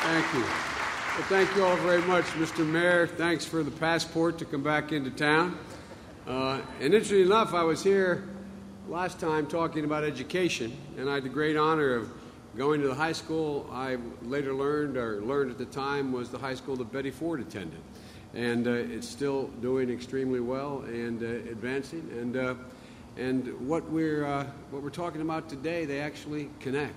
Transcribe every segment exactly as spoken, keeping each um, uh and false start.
Thank you. Well, thank you all very much, Mister Mayor. Thanks for the passport to come back into town. Uh, and interestingly enough, I was here last time talking about education, and I had the great honor of going to the high school I later learned, or learned at the time, was the high school that Betty Ford attended. And uh, it's still doing extremely well and uh, advancing. And uh, and what we're uh, what we're talking about today, they actually connect.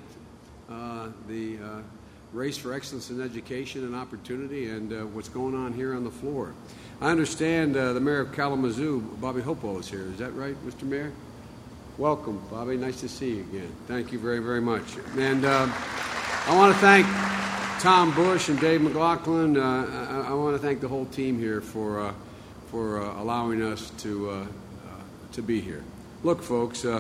Uh, the uh, race for excellence in education and opportunity, and uh, what's going on here on the floor. I understand uh, the mayor of Kalamazoo, Bobby Hopewell, is here. Is that right, Mister Mayor? Welcome, Bobby. Nice to see you again. Thank you very, very much. And uh, I want to thank Tom Bush and Dave McLaughlin. Uh, I, I want to thank the whole team here for uh, for uh, allowing us to uh, uh, to be here. Look, folks, uh,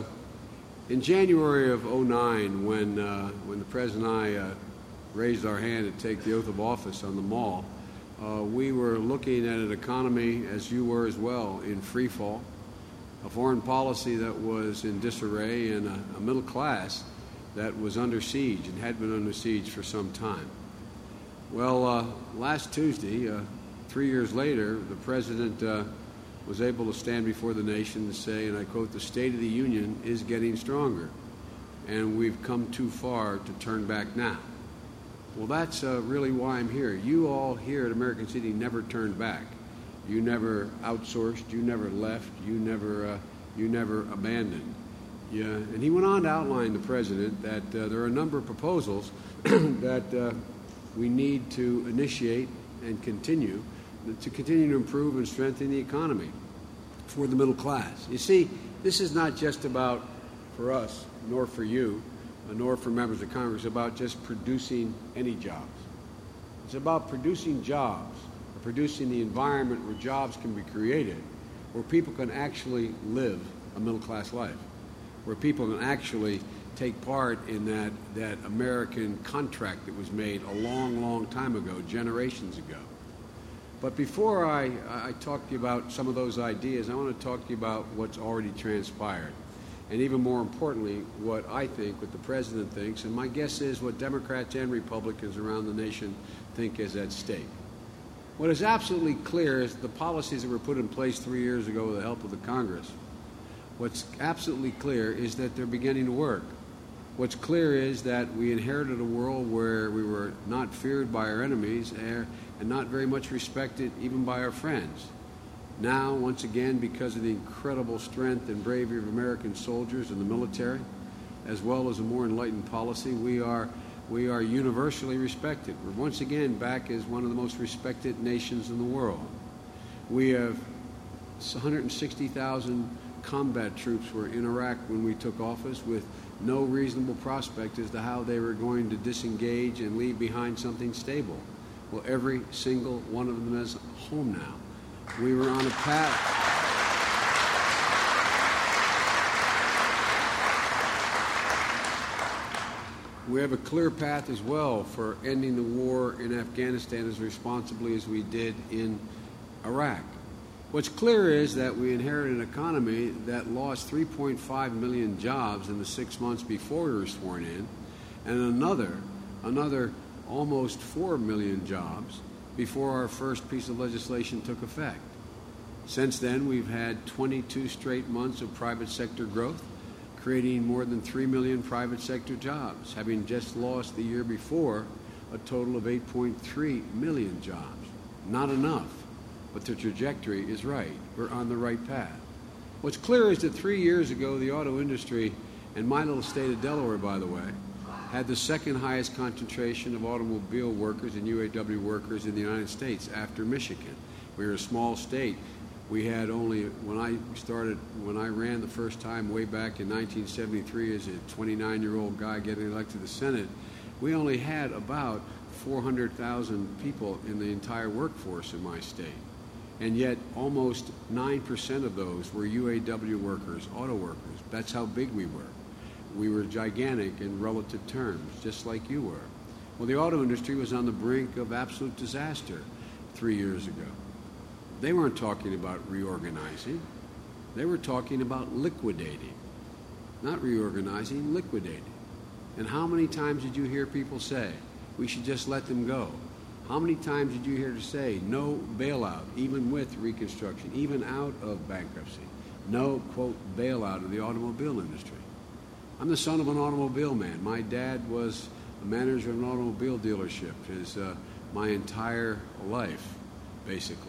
in January of oh nine, when uh, when the President and I uh, raised our hand to take the oath of office on the Mall, uh, we were looking at an economy, as you were as well, in free fall, a foreign policy that was in disarray, and a, a middle class that was under siege and had been under siege for some time. Well, uh, last Tuesday, uh, three years later, the President uh, was able to stand before the nation and say, and I quote, "The State of the Union is getting stronger, and we've come too far to turn back now." Well, that's uh, really why I'm here. You all here at American City never turned back. You never outsourced. You never left. You never, uh, you never abandoned. Yeah, and he went on to outline, the President, that uh, there are a number of proposals that uh, we need to initiate and continue to continue to improve and strengthen the economy for the middle class. You see, this is not just about, for us, nor for you, nor for members of Congress, about just producing any jobs. It's about producing jobs, or producing the environment where jobs can be created, where people can actually live a middle-class life, where people can actually take part in that, that American contract that was made a long, long time ago, generations ago. But before I, I talk to you about some of those ideas, I want to talk to you about what's already transpired. And even more importantly, what I think, what the President thinks, and my guess is what Democrats and Republicans around the nation think is at stake. What is absolutely clear is the policies that were put in place three years ago with the help of the Congress. What's absolutely clear is that they're beginning to work. What's clear is that we inherited a world where we were not feared by our enemies and not very much respected even by our friends. Now, once again, because of the incredible strength and bravery of American soldiers and the military, as well as a more enlightened policy, we are we are universally respected. We're once again back as one of the most respected nations in the world. We have one hundred sixty thousand combat troops were in Iraq when we took office, with no reasonable prospect as to how they were going to disengage and leave behind something stable. Well, every single one of them is home now. We were on a path. We have a clear path as well for ending the war in Afghanistan as responsibly as we did in Iraq. What's clear is that we inherited an economy that lost three point five million jobs in the six months before we were sworn in, and another, another almost four million jobs before our first piece of legislation took effect. Since then, we've had twenty-two straight months of private sector growth, creating more than three million private sector jobs, having just lost the year before a total of eight point three million jobs. Not enough, but the trajectory is right. We're on the right path. What's clear is that three years ago, the auto industry, and my little state of Delaware, by the way, had the second highest concentration of automobile workers and U A W workers in the United States after Michigan. We were a small state. We had only, when I started, when I ran the first time way back in nineteen seventy-three as a twenty-nine-year-old guy getting elected to the Senate, we only had about four hundred thousand people in the entire workforce in my state. And yet almost nine percent of those were U A W workers, auto workers. That's how big we were. We were gigantic in relative terms, just like you were. Well, the auto industry was on the brink of absolute disaster three years ago. They weren't talking about reorganizing. They were talking about liquidating. Not reorganizing, liquidating. And how many times did you hear people say, we should just let them go. How many times did you hear to say no bailout, even with Reconstruction, even out of bankruptcy? No, quote, bailout of the automobile industry. I'm the son of an automobile man. My dad was a manager of an automobile dealership his, uh, my entire life, basically.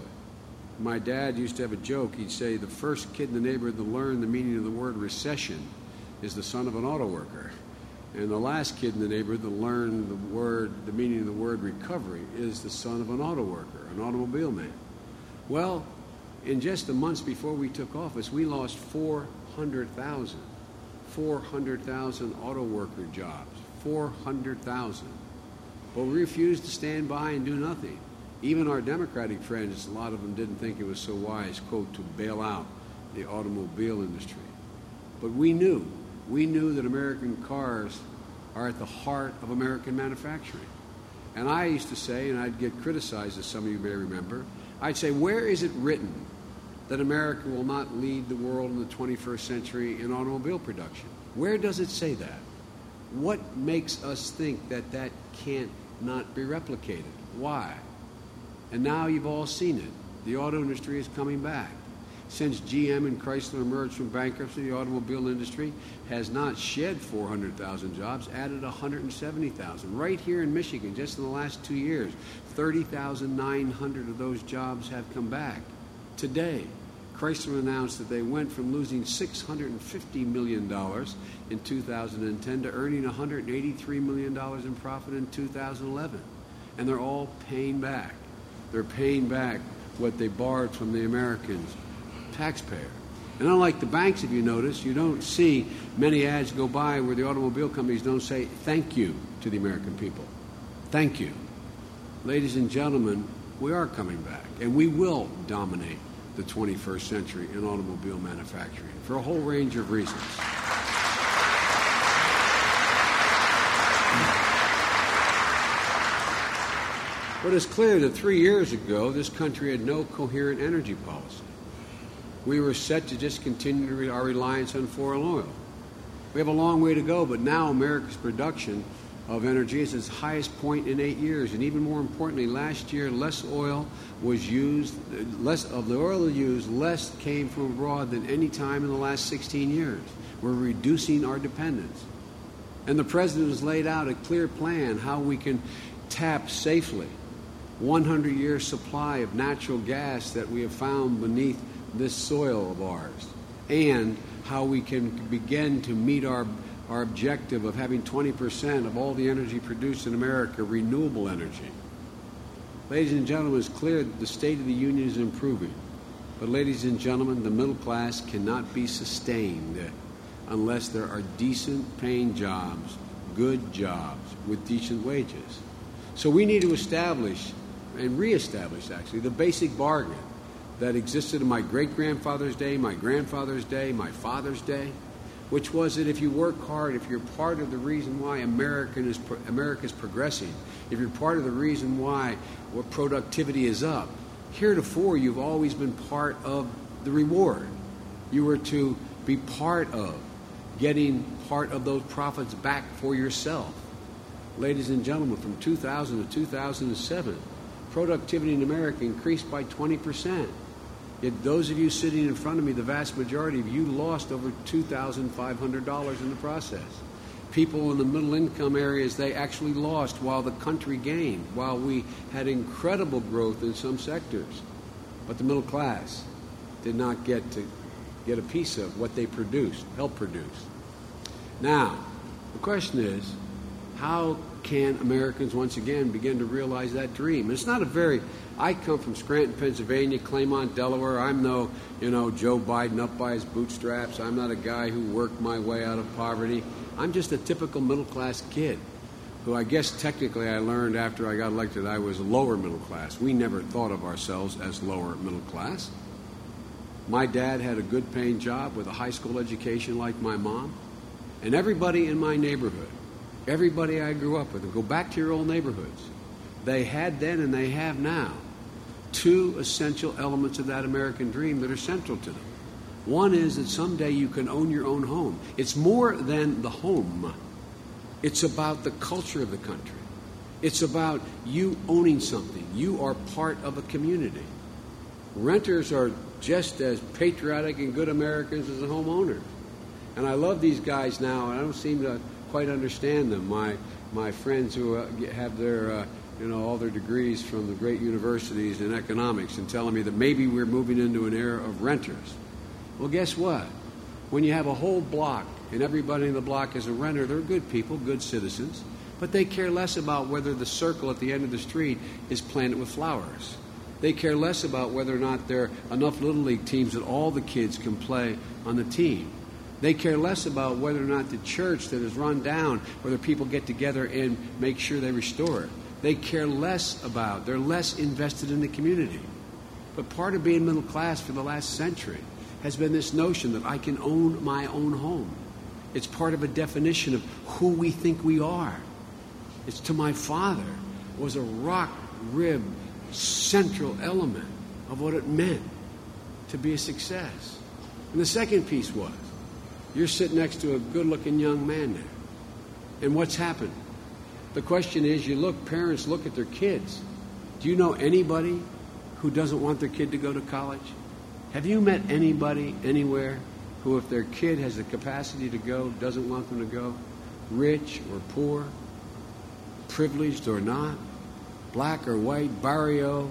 My dad used to have a joke. He'd say the first kid in the neighborhood to learn the meaning of the word recession is the son of an auto worker. And the last kid in the neighborhood to learn the word, the meaning of the word recovery is the son of an auto worker, an automobile man. Well, in just the months before we took office, we lost four hundred thousand. four hundred thousand auto worker jobs. four hundred thousand. But we refused to stand by and do nothing. Even our Democratic friends, a lot of them didn't think it was so wise, quote, to bail out the automobile industry. But we knew, we knew that American cars are at the heart of American manufacturing. And I used to say, and I'd get criticized, as some of you may remember, I'd say, where is it written that America will not lead the world in the twenty-first century in automobile production? Where does it say that? What makes us think that that can't not be replicated? Why? And now you've all seen it. The auto industry is coming back. Since G M and Chrysler emerged from bankruptcy, the automobile industry has not shed four hundred thousand jobs, added one hundred seventy thousand. Right here in Michigan, just in the last two years, thirty thousand nine hundred of those jobs have come back. Today, Chrysler announced that they went from losing six hundred fifty million dollars in two thousand ten to earning one hundred eighty-three million dollars in profit in two thousand eleven. And they're all paying back. They're paying back what they borrowed from the Americans, taxpayer. And unlike the banks, if you notice, you don't see many ads go by where the automobile companies don't say thank you to the American people. Thank you. Ladies and gentlemen, we are coming back, and we will dominate the twenty-first century in automobile manufacturing for a whole range of reasons. But it's clear that three years ago, this country had no coherent energy policy. We were set to just continue our reliance on foreign oil. We have a long way to go, but now America's production of energy is its highest point in eight years. And even more importantly, last year, less oil was used, less of the oil used, less came from abroad than any time in the last sixteen years. We're reducing our dependence. And the President has laid out a clear plan how we can tap safely one hundred year supply of natural gas that we have found beneath this soil of ours, and how we can begin to meet our, our objective of having twenty percent of all the energy produced in America renewable energy. Ladies and gentlemen, it's clear that the state of the union is improving. But ladies and gentlemen, the middle class cannot be sustained unless there are decent paying jobs, good jobs, with decent wages. So we need to establish and reestablish, actually, the basic bargain that existed in my great-grandfather's day, my grandfather's day, my father's day, which was that if you work hard, if you're part of the reason why American is, America is progressing, if you're part of the reason why what productivity is up, heretofore you've always been part of the reward. You were to be part of getting part of those profits back for yourself. Ladies and gentlemen, from two thousand to two thousand seven, productivity in America increased by twenty percent. Yet those of you sitting in front of me, the vast majority of you lost over two thousand five hundred dollars in the process. People in the middle income areas, they actually lost while the country gained, while we had incredible growth in some sectors. But the middle class did not get to get a piece of what they produced, helped produce. Now, the question is, how can Americans once again begin to realize that dream? It's not a very, I come from Scranton, Pennsylvania, Claymont, Delaware. I'm no, you know, Joe Biden up by his bootstraps. I'm not a guy who worked my way out of poverty. I'm just a typical middle-class kid who I guess technically I learned after I got elected I was lower middle class. We never thought of ourselves as lower middle class. My dad had a good paying job with a high school education like my mom. And everybody in my neighborhood, everybody I grew up with, and go back to your old neighborhoods, they had then and they have now two essential elements of that American dream that are central to them. One is that someday you can own your own home. It's more than the home. It's about the culture of the country. It's about you owning something. You are part of a community. Renters are just as patriotic and good Americans as the homeowners. And I love these guys now, and I don't seem to quite understand them. My my friends who uh, have their, uh, you know, all their degrees from the great universities in economics and telling me that maybe we're moving into an era of renters. Well, guess what? When you have a whole block and everybody in the block is a renter, they're good people, good citizens, but they care less about whether the circle at the end of the street is planted with flowers. They care less about whether or not there are enough Little League teams that all the kids can play on the team. They care less about whether or not the church that is run down, whether people get together and make sure they restore it. They care less about, they're less invested in the community. But part of being middle class for the last century has been this notion that I can own my own home. It's part of a definition of who we think we are. It's to my father was a rock-ribbed central element of what it meant to be a success. And the second piece was, you're sitting next to a good-looking young man there. And what's happened? The question is, you look, parents look at their kids. Do you know anybody who doesn't want their kid to go to college? Have you met anybody anywhere who, if their kid has the capacity to go, doesn't want them to go? Rich or poor, privileged or not, black or white, barrio,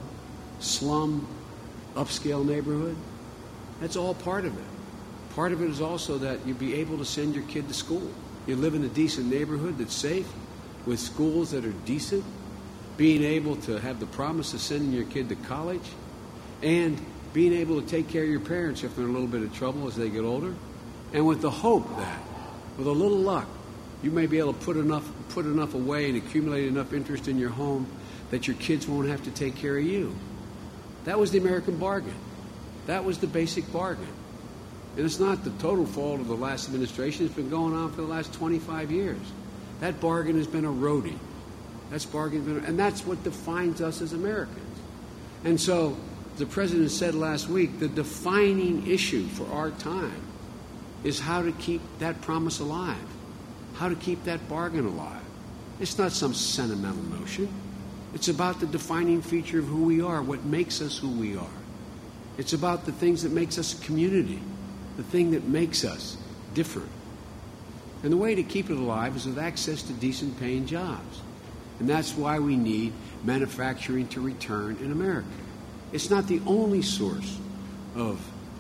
slum, upscale neighborhood? That's all part of it. Part of it is also that you be able to send your kid to school. You live in a decent neighborhood that's safe, with schools that are decent, being able to have the promise of sending your kid to college, and being able to take care of your parents if they're in a little bit of trouble as they get older, and with the hope that, with a little luck, you may be able to put enough, put enough away and accumulate enough interest in your home that your kids won't have to take care of you. That was the American bargain. That was the basic bargain. And it's not the total fault of the last administration. It's been going on for the last twenty-five years. That bargain has been eroding. That's bargain been, and that's what defines us as Americans. And so, the president said last week, the defining issue for our time is how to keep that promise alive, how to keep that bargain alive. It's not some sentimental notion. It's about the defining feature of who we are, what makes us who we are. It's about the things that makes us a community, the thing that makes us different. And the way to keep it alive is with access to decent paying jobs. And that's why we need manufacturing to return in America. It's not the only source of,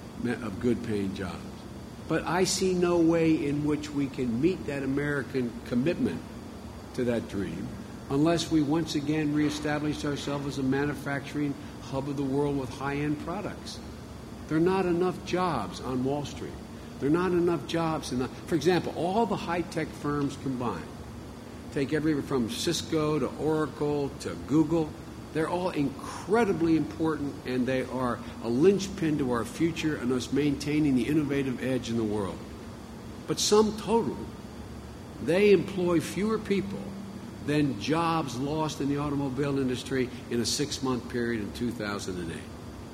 of good paying jobs. But I see no way in which we can meet that American commitment to that dream unless we once again reestablish ourselves as a manufacturing hub of the world with high-end products. There are not enough jobs on Wall Street. There are not enough jobs in the, for example, all the high-tech firms combined. Take everything from Cisco to Oracle to Google. They're all incredibly important, and they are a linchpin to our future and us maintaining the innovative edge in the world. But sum total, they employ fewer people than jobs lost in the automobile industry in a six-month period in two thousand eight.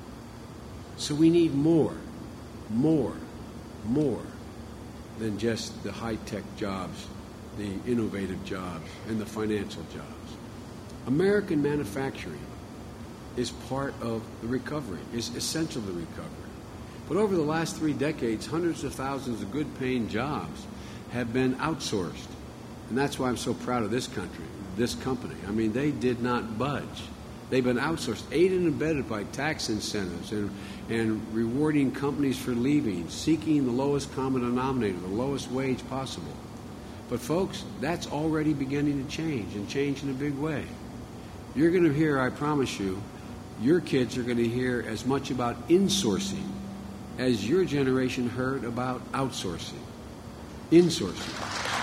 So we need more, more, more than just the high-tech jobs, the innovative jobs, and the financial jobs. American manufacturing is part of the recovery, is essential to the recovery. But over the last three decades, hundreds of thousands of good-paying jobs have been outsourced. And that's why I'm so proud of this country, this company. I mean, they did not budge. They've been outsourced, aided and abetted by tax incentives and, and rewarding companies for leaving, seeking the lowest common denominator, the lowest wage possible. But folks, that's already beginning to change, and change in a big way. You're going to hear, I promise you, your kids are going to hear as much about insourcing as your generation heard about outsourcing. Insourcing.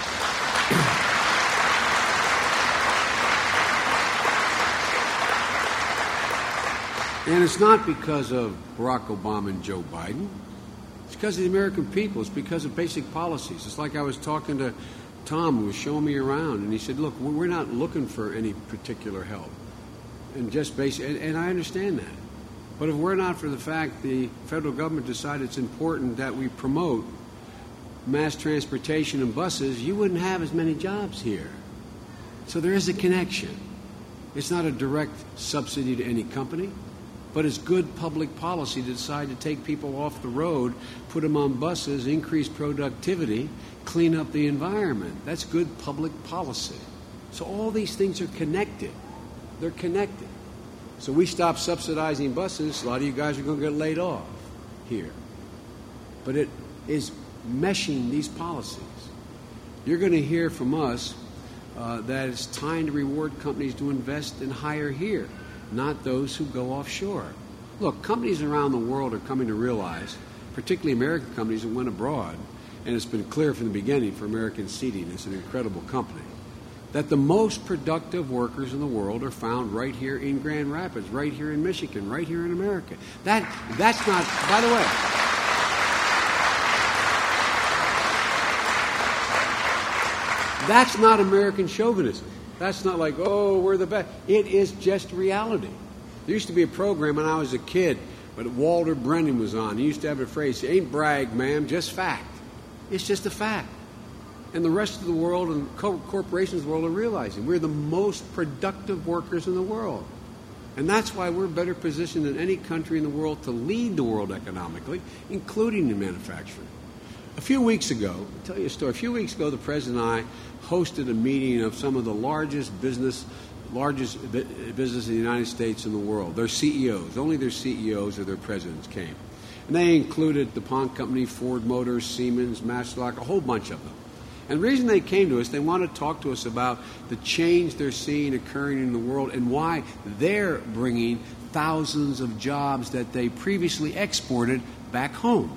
And it's not because of Barack Obama and Joe Biden. It's because of the American people. It's because of basic policies. It's like I was talking to Tom, who was showing me around, and he said, look, we're not looking for any particular help. And just basic, and, and I understand that. But if we're not for the fact the federal government decided it's important that we promote mass transportation and buses, you wouldn't have as many jobs here. So there is a connection. It's not a direct subsidy to any company, but it's good public policy to decide to take people off the road, put them on buses, increase productivity, clean up the environment. That's good public policy. So all these things are connected. They're connected. So we stop subsidizing buses, a lot of you guys are going to get laid off here. But it is meshing these policies. You're going to hear from us uh, that it's time to reward companies to invest and hire here, not those who go offshore. Look, companies around the world are coming to realize, particularly American companies that went abroad, and it's been clear from the beginning for American Seating, it's an incredible company, that the most productive workers in the world are found right here in Grand Rapids, right here in Michigan, right here in America. That that's not, by the way, that's not American chauvinism. That's not like, oh, we're the best. It is just reality. There used to be a program when I was a kid, but Walter Brennan was on. He used to have a phrase, ain't brag, ma'am, just fact. It's just a fact. And the rest of the world and co- corporations of the world are realizing we're the most productive workers in the world. And that's why we're better positioned than any country in the world to lead the world economically, including in manufacturing. A few weeks ago, I'll tell you a story. A few weeks ago, the President and I hosted a meeting of some of the largest business, largest business in the United States and the world. Their C E Os, only their C E Os or their presidents came. And they included DuPont Company, Ford Motors, Siemens, Masterlock, a whole bunch of them. And the reason they came to us, they want to talk to us about the change they're seeing occurring in the world and why they're bringing thousands of jobs that they previously exported back home.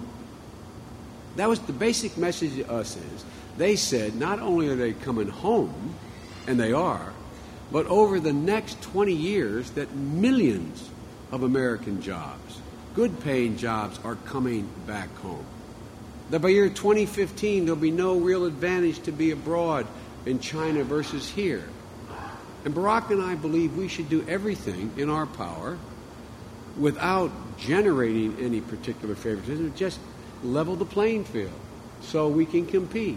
That was the basic message to us is, they said not only are they coming home, and they are, but over the next twenty years that millions of American jobs, good paying jobs, are coming back home. That by year twenty fifteen, there'll be no real advantage to be abroad in China versus here. And Barack and I believe we should do everything in our power without generating any particular favoritism, just level the playing field so we can compete.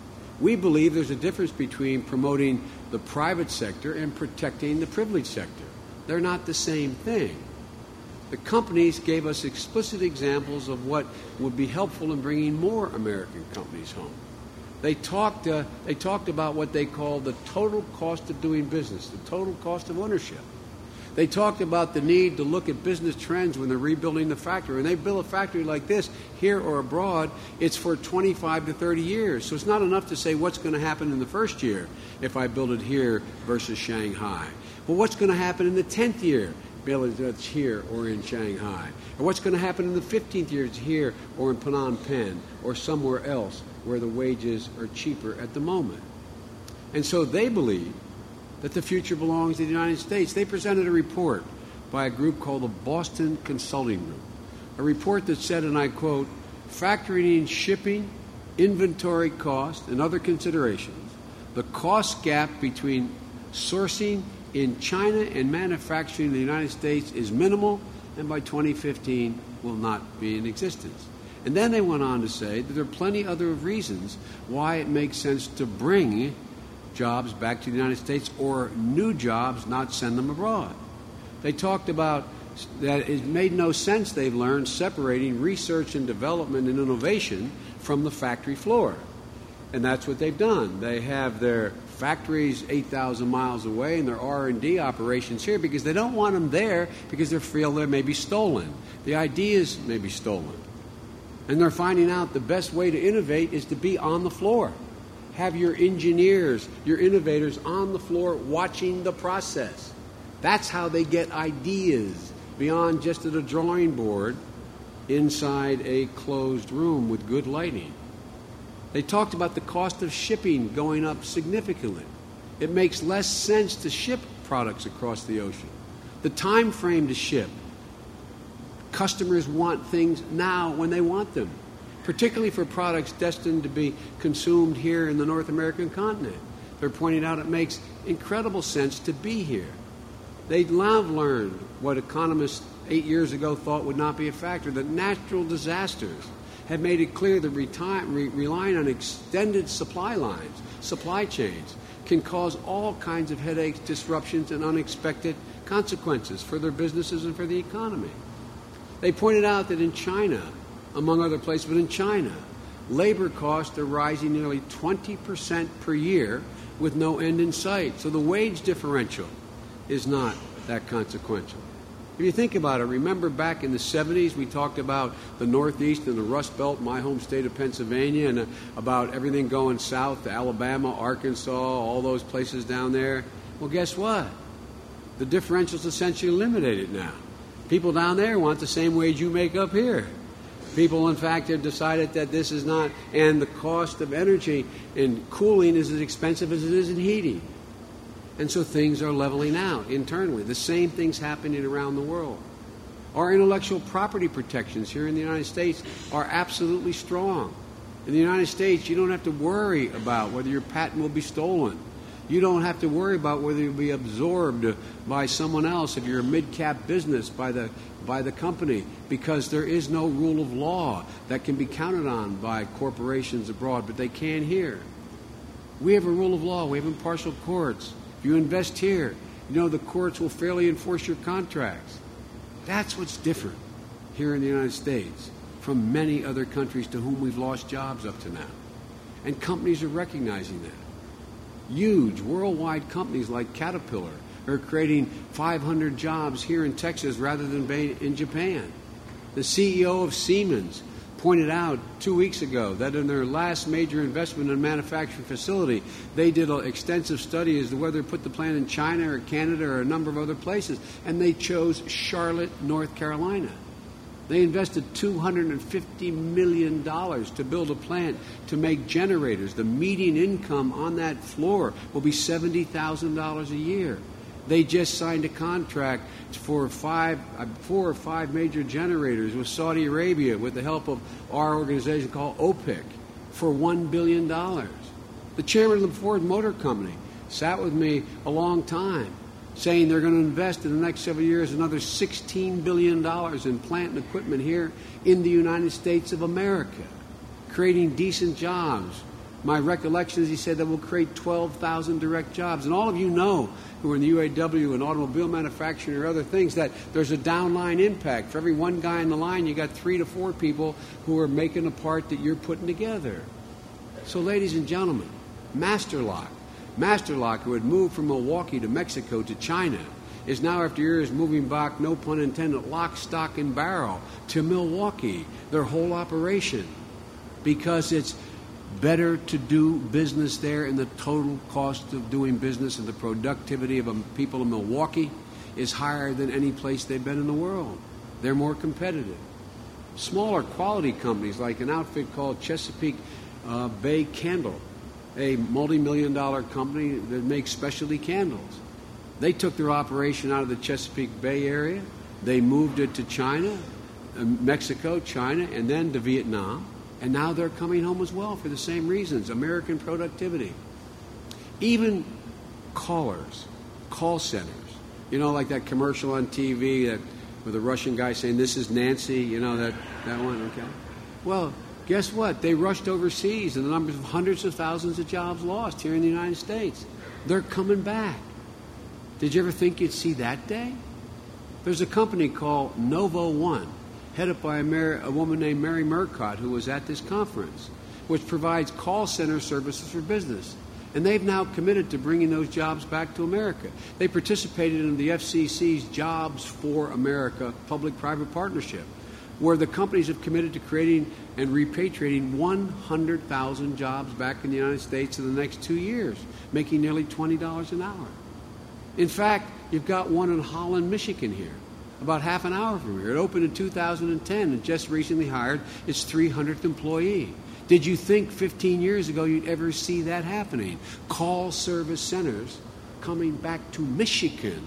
We believe there's a difference between promoting the private sector and protecting the privileged sector. They're not the same thing. The companies gave us explicit examples of what would be helpful in bringing more American companies home. They talked, uh, they talked about what they called the total cost of doing business, the total cost of ownership. They talked about the need to look at business trends when they're rebuilding the factory. When they build a factory like this, here or abroad, it's for twenty-five to thirty years. So it's not enough to say what's going to happen in the first year if I build it here versus Shanghai. Well, what's going to happen in the tenth year? Build it here or in Shanghai. Or what's going to happen in the fifteenth year? It's here or in Phnom Penh or somewhere else where the wages are cheaper at the moment. And so they believe that the future belongs to the United States. They presented a report by a group called the Boston Consulting Group, a report that said, and I quote, factoring in shipping, inventory cost, and other considerations, the cost gap between sourcing in China and manufacturing in the United States is minimal, and by twenty fifteen will not be in existence. And then they went on to say that there are plenty other reasons why it makes sense to bring jobs back to the United States or new jobs, not send them abroad. They talked about that it made no sense, they've learned, separating research and development and innovation from the factory floor. And that's what they've done. They have their factories eight thousand miles away and their R and D operations here because they don't want them there because they feel they may be stolen. The ideas may be stolen. And they're finding out the best way to innovate is to be on the floor. Have your engineers, your innovators on the floor watching the process. That's how they get ideas beyond just at a drawing board inside a closed room with good lighting. They talked about the cost of shipping going up significantly. It makes less sense to ship products across the ocean. The time frame to ship. Customers want things now when they want them, particularly for products destined to be consumed here in the North American continent. They're pointing out it makes incredible sense to be here. They have learned what economists eight years ago thought would not be a factor, that natural disasters have made it clear that reti- re- relying on extended supply lines, supply chains, can cause all kinds of headaches, disruptions, and unexpected consequences for their businesses and for the economy. They pointed out that in China, among other places, but in China, labor costs are rising nearly twenty percent per year with no end in sight. So the wage differential is not that consequential. If you think about it, remember back in the seventies, we talked about the Northeast and the Rust Belt, my home state of Pennsylvania, and uh, about everything going south to Alabama, Arkansas, all those places down there. Well, guess what? The differential's essentially eliminated now. People down there want the same wage you make up here. People, in fact, have decided that this is not, and the cost of energy in cooling is as expensive as it is in heating. And so things are leveling out internally. The same thing's happening around the world. Our intellectual property protections here in the United States are absolutely strong. In the United States, you don't have to worry about whether your patent will be stolen. You don't have to worry about whether you'll be absorbed by someone else if you're a mid-cap business by the by the company, because there is no rule of law that can be counted on by corporations abroad, but they can here. We have a rule of law. We have impartial courts. If you invest here, you know the courts will fairly enforce your contracts. That's what's different here in the United States from many other countries to whom we've lost jobs up to now. And companies are recognizing that. Huge worldwide companies like Caterpillar are creating five hundred jobs here in Texas rather than in Japan. The C E O of Siemens pointed out two weeks ago that in their last major investment in a manufacturing facility, they did an extensive study as to whether to put the plant in China or Canada or a number of other places, and they chose Charlotte, North Carolina. They invested two hundred fifty million dollars to build a plant to make generators. The median income on that floor will be seventy thousand dollars a year. They just signed a contract for five, four or five major generators with Saudi Arabia with the help of our organization called OPIC for one billion dollars. The chairman of the Ford Motor Company sat with me a long time saying they're going to invest in the next several years another sixteen billion dollars in plant and equipment here in the United States of America, creating decent jobs. My recollection is he said that will create twelve thousand direct jobs. And all of you know who are in the U A W and automobile manufacturing or other things that there's a downline impact. For every one guy in the line, you got three to four people who are making a part that you're putting together. So, ladies and gentlemen, Masterlock, Masterlock, who had moved from Milwaukee to Mexico to China, is now, after years, moving back, no pun intended, lock, stock, and barrel to Milwaukee, their whole operation, because it's better to do business there, and the total cost of doing business and the productivity of people in Milwaukee is higher than any place they've been in the world. They're more competitive. Smaller quality companies like an outfit called Chesapeake uh, Bay Candle, a multi-million dollar company that makes specialty candles. They took their operation out of the Chesapeake Bay area. They moved it to China, uh, Mexico, China, and then to Vietnam. And now they're coming home as well for the same reasons, American productivity. Even callers, call centers, you know, like that commercial on T V that with a Russian guy saying, "This is Nancy," you know, that, that one, okay? Well, guess what? They rushed overseas, and the numbers of hundreds of thousands of jobs lost here in the United States. They're coming back. Did you ever think you'd see that day? There's a company called Novo One, headed by a, Mary, a woman named Mary Murcott, who was at this conference, which provides call center services for business. And they've now committed to bringing those jobs back to America. They participated in the F C C's Jobs for America public-private partnership, where the companies have committed to creating and repatriating one hundred thousand jobs back in the United States in the next two years, making nearly twenty dollars an hour. In fact, you've got one in Holland, Michigan here, about half an hour from here. It opened in two thousand ten and just recently hired its three hundredth employee. Did you think fifteen years ago you'd ever see that happening? Call service centers coming back to Michigan.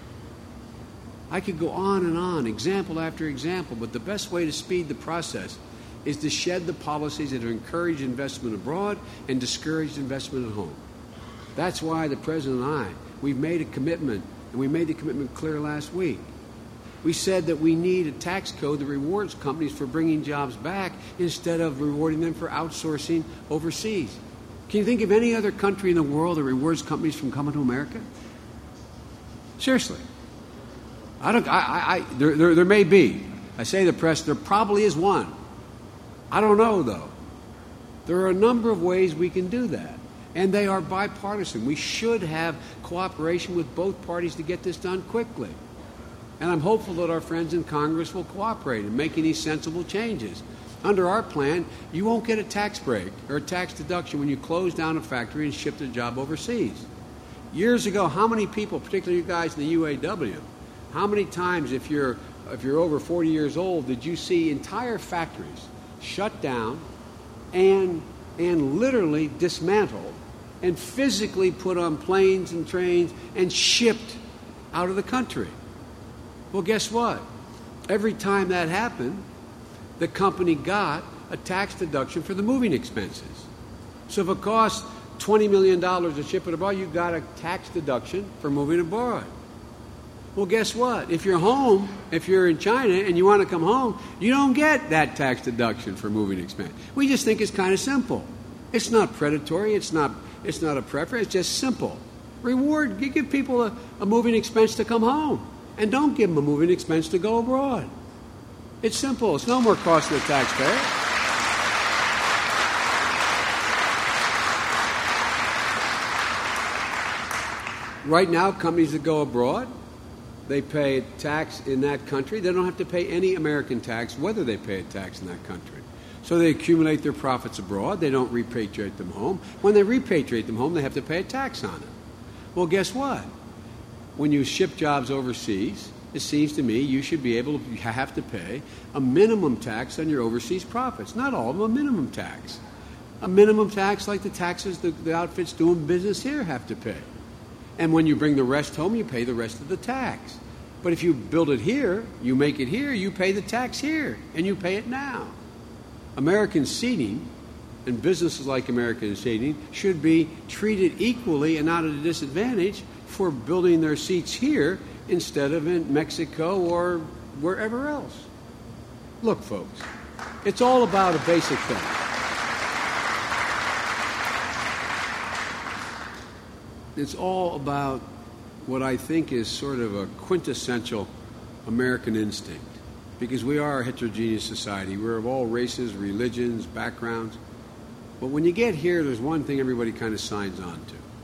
I could go on and on, example after example, but the best way to speed the process is to shed the policies that have encouraged investment abroad and discouraged investment at home. That's why the President and I, we've made a commitment, and we made the commitment clear last week. We said that we need a tax code that rewards companies for bringing jobs back instead of rewarding them for outsourcing overseas. Can you think of any other country in the world that rewards companies from coming to America? Seriously. I don't, I, I, I there, there, there may be. I say the press, there probably is one. I don't know, though. There are a number of ways we can do that. And they are bipartisan. We should have cooperation with both parties to get this done quickly. And I'm hopeful that our friends in Congress will cooperate in making these sensible changes. Under our plan, you won't get a tax break or a tax deduction when you close down a factory and ship the job overseas. Years ago, how many people, particularly you guys in the U A W, how many times, if you're if you're over forty years old, did you see entire factories shut down and and literally dismantled and physically put on planes and trains and shipped out of the country? Well, guess what? Every time that happened, the company got a tax deduction for the moving expenses. So if it costs twenty million dollars to ship it abroad, you got a tax deduction for moving abroad. Well, guess what? If you're home, if you're in China and you want to come home, you don't get that tax deduction for moving expense. We just think it's kind of simple. It's not predatory. It's not, it's not a preference. It's just simple. Reward. You give people a, a moving expense to come home, and don't give them a moving expense to go abroad. It's simple. It's no more cost to the taxpayer. Right now, companies that go abroad, they pay tax in that country. They don't have to pay any American tax, whether they pay a tax in that country. So they accumulate their profits abroad. They don't repatriate them home. When they repatriate them home, they have to pay a tax on it. Well, guess what? When you ship jobs overseas, it seems to me you should be able to you have to pay a minimum tax on your overseas profits. Not all of them, a minimum tax. A minimum tax like the taxes the, the outfits doing business here have to pay. And when you bring the rest home, you pay the rest of the tax. But if you build it here, you make it here, you pay the tax here, and you pay it now. American Seating and businesses like American Seating should be treated equally and not at a disadvantage for building their seats here instead of in Mexico or wherever else. Look, folks, it's all about a basic thing. It's all about what I think is sort of a quintessential American instinct, because we are a heterogeneous society. We're of all races, religions, backgrounds. But when you get here, there's one thing everybody kind of signs on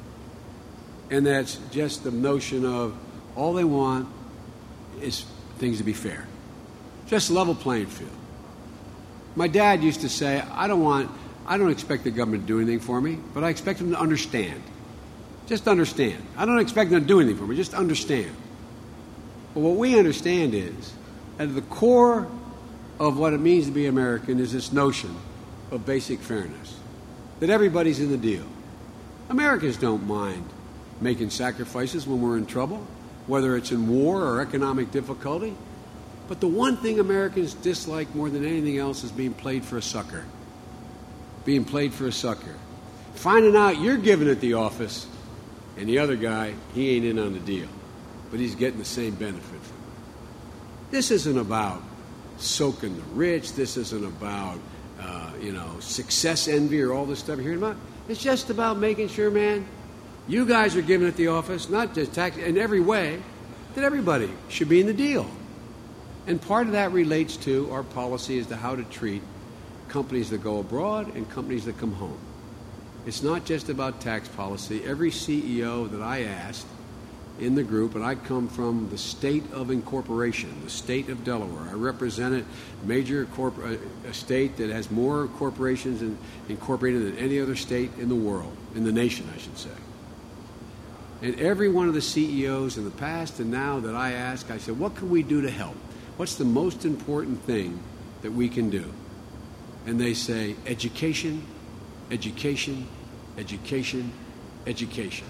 to, and that's just the notion of all they want is things to be fair, just level playing field. My dad used to say, I don't want, I don't expect the government to do anything for me, but I expect them to understand. Just understand. I don't expect them to do anything for me, just understand. But what we understand is, at the core of what it means to be American is this notion of basic fairness, that everybody's in the deal. Americans don't mind making sacrifices when we're in trouble, whether it's in war or economic difficulty. But the one thing Americans dislike more than anything else is being played for a sucker. Being played for a sucker. Finding out you're giving it the office, and the other guy, he ain't in on the deal, but he's getting the same benefit from it. This isn't about soaking the rich. This isn't about, uh, you know, success envy or all this stuff you're hearing about. It's just about making sure, man, you guys are giving it the office, not just tax, in every way, that everybody should be in the deal. And part of that relates to our policy as to how to treat companies that go abroad and companies that come home. It's not just about tax policy. Every C E O that I asked in the group, and I come from the state of incorporation, the state of Delaware. I represented a major corp- a state that has more corporations in, incorporated than any other state in the world, in the nation, I should say. And every one of the C E Os in the past and now that I ask, I said, what can we do to help? What's the most important thing that we can do? And they say, education, education, education, education.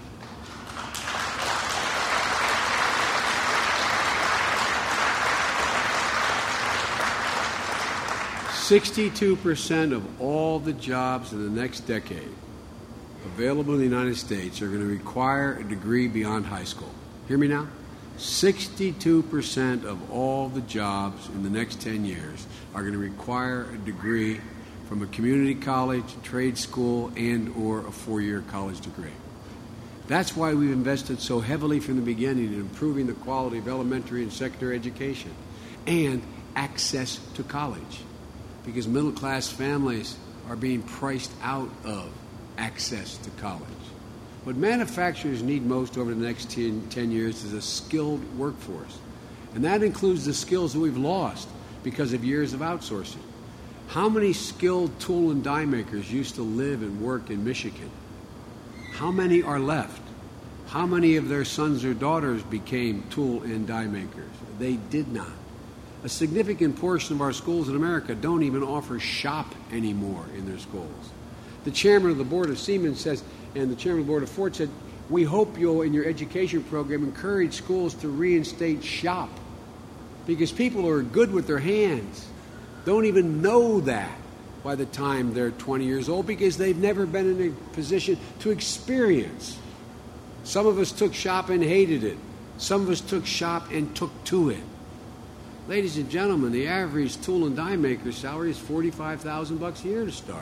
Sixty-two percent of all the jobs in the next decade available in the United States are going to require a degree beyond high school. Hear me now? Sixty-two percent of all the jobs in the next ten years are going to require a degree from a community college, trade school, and or a four-year college degree. That's why we've invested so heavily from the beginning in improving the quality of elementary and secondary education and access to college, because middle-class families are being priced out of access to college. What manufacturers need most over the next ten, ten years is a skilled workforce, and that includes the skills that we've lost because of years of outsourcing. How many skilled tool and die makers used to live and work in Michigan? How many are left? How many of their sons or daughters became tool and die makers? They did not. A significant portion of our schools in America don't even offer shop anymore in their schools. The chairman of the board of Siemens says, and the chairman of the board of Ford said, we hope you'll, in your education program, encourage schools to reinstate shop, because people who are good with their hands don't even know that by the time they're twenty years old, because they've never been in a position to experience. Some of us took shop and hated it. Some of us took shop and took to it. Ladies and gentlemen, the average tool and die maker's salary is forty-five thousand bucks a year to start.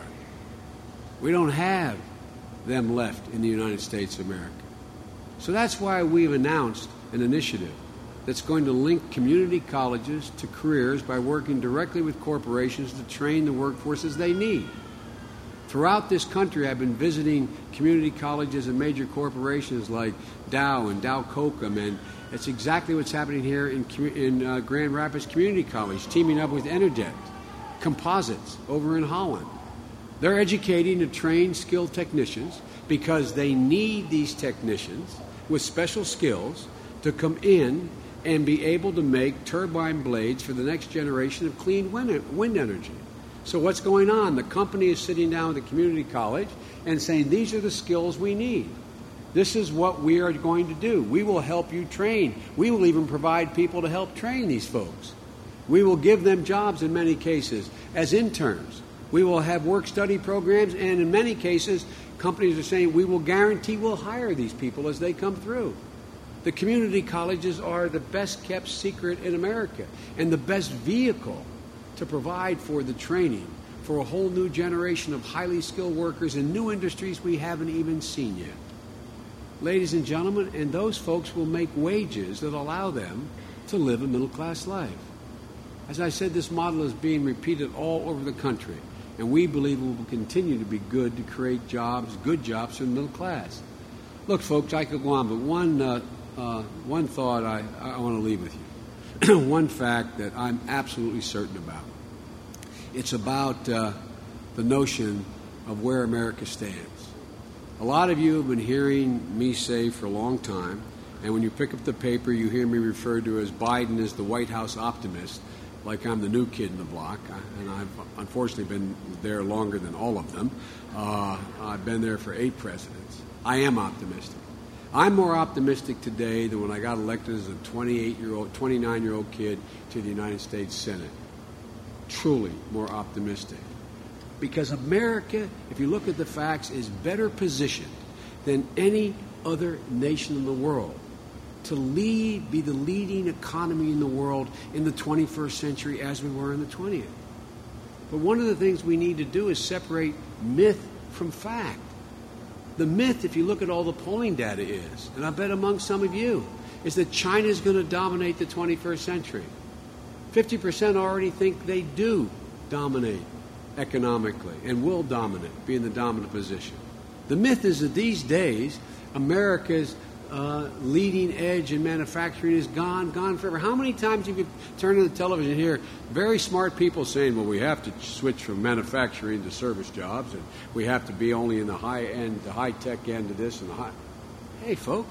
We don't have them left in the United States of America. So that's why we've announced an initiative that's going to link community colleges to careers by working directly with corporations to train the workforces they need. Throughout this country, I've been visiting community colleges and major corporations like Dow and Dow Kokum, and it's exactly what's happening here in, in uh, Grand Rapids Community College, teaming up with Enerdex, Composites over in Holland. They're educating to train skilled technicians because they need these technicians with special skills to come in and be able to make turbine blades for the next generation of clean wind, wind energy. So what's going on? The company is sitting down with the community college and saying, these are the skills we need. This is what we are going to do. We will help you train. We will even provide people to help train these folks. We will give them jobs in many cases as interns. We will have work-study programs, and in many cases, companies are saying we will guarantee we'll hire these people as they come through. The community colleges are the best-kept secret in America and the best vehicle to provide for the training for a whole new generation of highly skilled workers in new industries we haven't even seen yet. Ladies and gentlemen, and those folks will make wages that allow them to live a middle-class life. As I said, this model is being repeated all over the country, and we believe it will continue to be good to create jobs, good jobs for the middle class. Look, folks, I could go on, but one, uh, uh, one thought I, I want to leave with you. One fact that I'm absolutely certain about. It's about uh, the notion of where America stands. A lot of you have been hearing me say for a long time, and when you pick up the paper, you hear me referred to as Biden as the White House optimist, like I'm the new kid in the block, and I've unfortunately been there longer than all of them. Uh, I've been there for eight presidents. I am optimistic. I'm more optimistic today than when I got elected as a twenty-eight-year-old, twenty-nine-year-old kid to the United States Senate. Truly more optimistic. Because America, if you look at the facts, is better positioned than any other nation in the world to lead, be the leading economy in the world in the twenty-first century as we were in the twentieth. But one of the things we need to do is separate myth from fact. The myth, if you look at all the polling data, is, and I bet among some of you, is that China is going to dominate the twenty-first century. fifty percent already think they do dominate economically and will dominate, be in the dominant position. The myth is that these days, America's uh, leading edge in manufacturing is gone, gone forever. How many times have you turned on the television and hear very smart people saying, well, we have to switch from manufacturing to service jobs, and we have to be only in the high end, the high-tech end of this and the high... Hey, folks,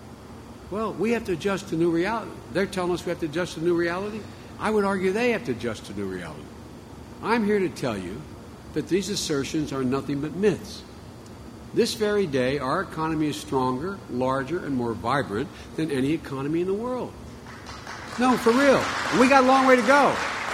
well, we have to adjust to new reality. They're telling us we have to adjust to new reality. I would argue they have to adjust to new reality. I'm here to tell you that these assertions are nothing but myths. This very day, our economy is stronger, larger, and more vibrant than any economy in the world. No, for real. We got a long way to go.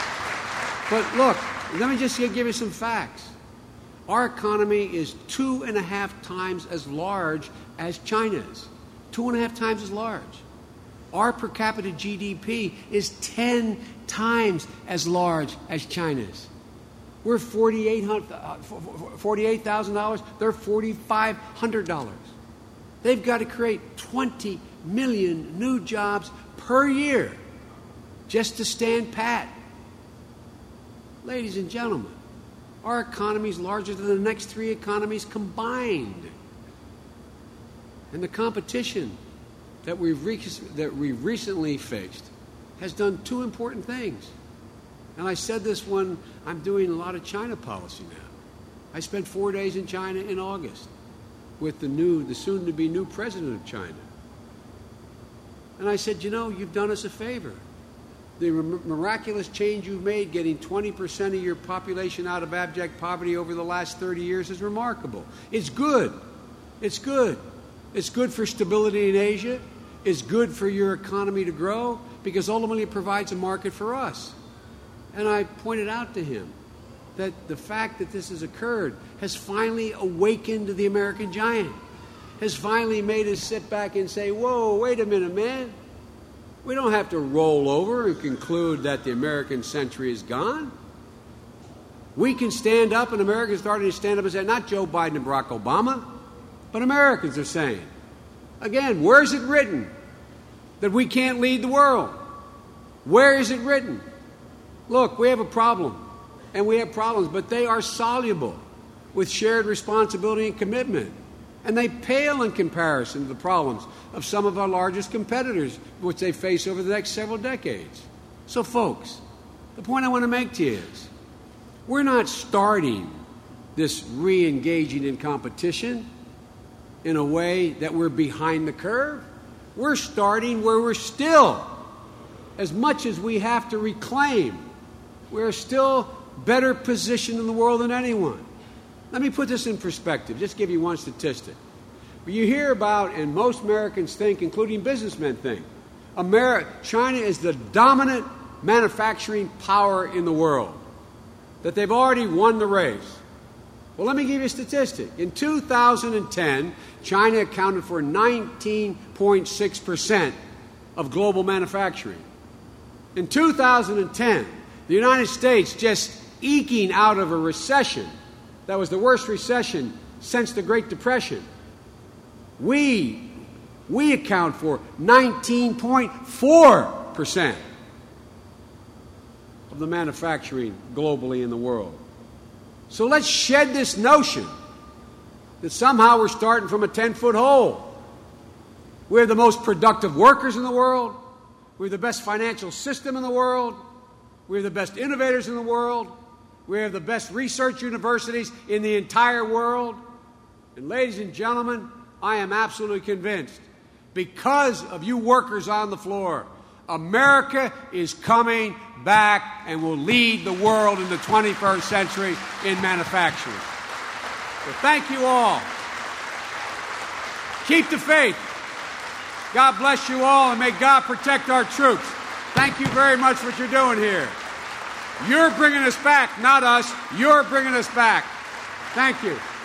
But look, let me just give you some facts. Our economy is two and a half times as large as China's. Two and a half times as large. Our per capita G D P is ten times as large as China's. We're forty-eight thousand dollars. They're forty-five hundred dollars. They've got to create twenty million new jobs per year just to stand pat. Ladies and gentlemen, our economy is larger than the next three economies combined. And the competition that we've, re- that we've recently faced has done two important things. And I said this when I'm doing a lot of China policy now. I spent four days in China in August with the new, the soon-to-be new president of China. And I said, you know, you've done us a favor. The miraculous change you've made, getting twenty percent of your population out of abject poverty over the last thirty years, is remarkable. It's good. It's good. It's good for stability in Asia. It's good for your economy to grow because ultimately it provides a market for us. And I pointed out to him that the fact that this has occurred has finally awakened the American giant, has finally made us sit back and say, whoa, wait a minute, man. We don't have to roll over and conclude that the American century is gone. We can stand up, and Americans are starting to stand up and say, not Joe Biden and Barack Obama, but Americans are saying, again, where is it written that we can't lead the world? Where is it written? Look, we have a problem, and we have problems, but they are soluble with shared responsibility and commitment. And they pale in comparison to the problems of some of our largest competitors, which they face over the next several decades. So, folks, the point I want to make to you is, we're not starting this re-engaging in competition in a way that we're behind the curve. We're starting where we're still, as much as we have to reclaim, we're still better positioned in the world than anyone. Let me put this in perspective, just give you one statistic. You hear about, and most Americans think, including businessmen think, America, China is the dominant manufacturing power in the world, that they've already won the race. Well, let me give you a statistic. In two thousand ten, China accounted for nineteen point six percent of global manufacturing. In two thousand ten, the United States, just eking out of a recession that was the worst recession since the Great Depression, we, we account for nineteen point four percent of the manufacturing globally in the world. So let's shed this notion that somehow we're starting from a ten-foot hole. We're the most productive workers in the world. We're the best financial system in the world. We're the best innovators in the world. We have the best research universities in the entire world. And ladies and gentlemen, I am absolutely convinced, because of you workers on the floor, America is coming back and will lead the world in the twenty-first century in manufacturing. So thank you all. Keep the faith. God bless you all, and may God protect our troops. Thank you very much for what you're doing here. You're bringing us back, not us. You're bringing us back. Thank you.